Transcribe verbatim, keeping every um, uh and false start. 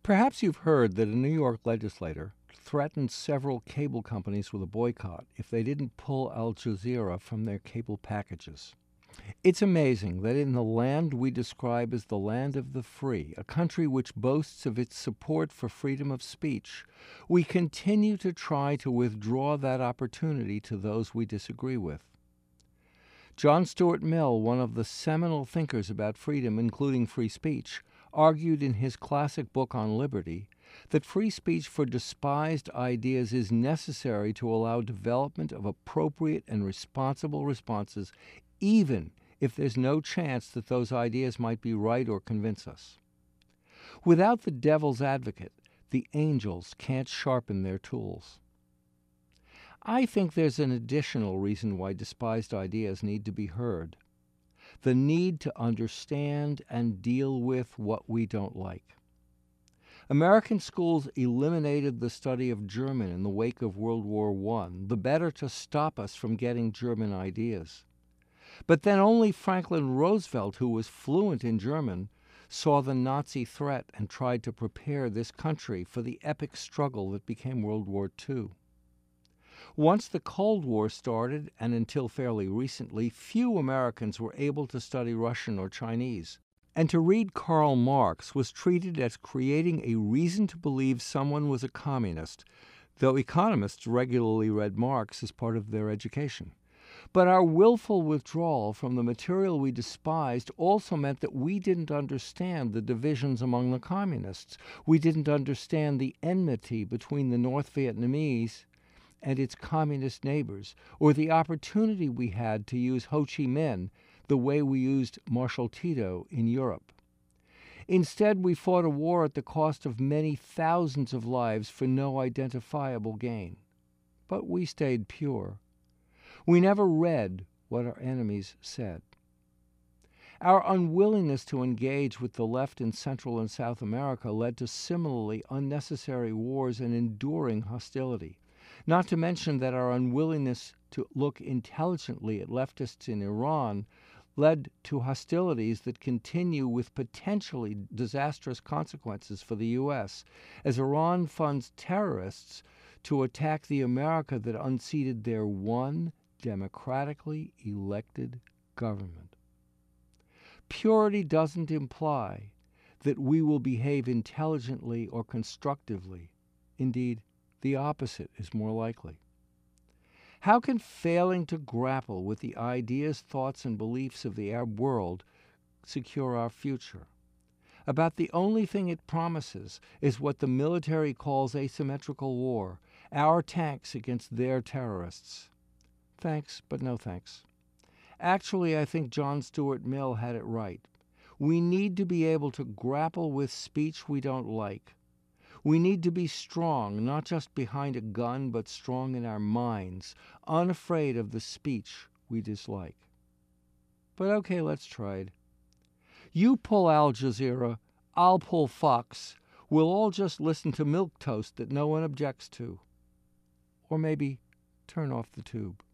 Perhaps you've heard that a New York legislator threatened several cable companies with a boycott if they didn't pull Al Jazeera from their cable packages. It's amazing that in the land we describe as the land of the free, a country which boasts of its support for freedom of speech, we continue to try to withdraw that opportunity to those we disagree with. John Stuart Mill, one of the seminal thinkers about freedom, including free speech, argued in his classic book on liberty that free speech for despised ideas is necessary to allow development of appropriate and responsible responses, even if there's no chance that those ideas might be right or convince us. Without the devil's advocate, the angels can't sharpen their tools. I think there's an additional reason why despised ideas need to be heard: the need to understand and deal with what we don't like. American schools eliminated the study of German in the wake of World War One, the better to stop us from getting German ideas. But then only Franklin Roosevelt, who was fluent in German, saw the Nazi threat and tried to prepare this country for the epic struggle that became World War Two. Once the Cold War started, and until fairly recently, few Americans were able to study Russian or Chinese. And to read Karl Marx was treated as creating a reason to believe someone was a communist, though economists regularly read Marx as part of their education. But our willful withdrawal from the material we despised also meant that we didn't understand the divisions among the communists. We didn't understand the enmity between the North Vietnamese and its communist neighbors, or the opportunity we had to use Ho Chi Minh the way we used Marshal Tito in Europe. Instead, we fought a war at the cost of many thousands of lives for no identifiable gain. But we stayed pure. We never read what our enemies said. Our unwillingness to engage with the left in Central and South America led to similarly unnecessary wars and enduring hostility. Not to mention that our unwillingness to look intelligently at leftists in Iran led to hostilities that continue with potentially disastrous consequences for the U S, as Iran funds terrorists to attack the America that unseated their one democratically elected government. Purity doesn't imply that we will behave intelligently or constructively. Indeed, the opposite is more likely. How can failing to grapple with the ideas, thoughts, and beliefs of the Arab world secure our future? About the only thing it promises is what the military calls asymmetrical war, our tanks against their terrorists. Thanks, but no thanks. Actually, I think John Stuart Mill had it right. We need to be able to grapple with speech we don't like. We need to be strong, not just behind a gun, but strong in our minds, unafraid of the speech we dislike. But okay, let's try it. You pull Al Jazeera, I'll pull Fox. We'll all just listen to milquetoast that no one objects to. Or maybe turn off the tube.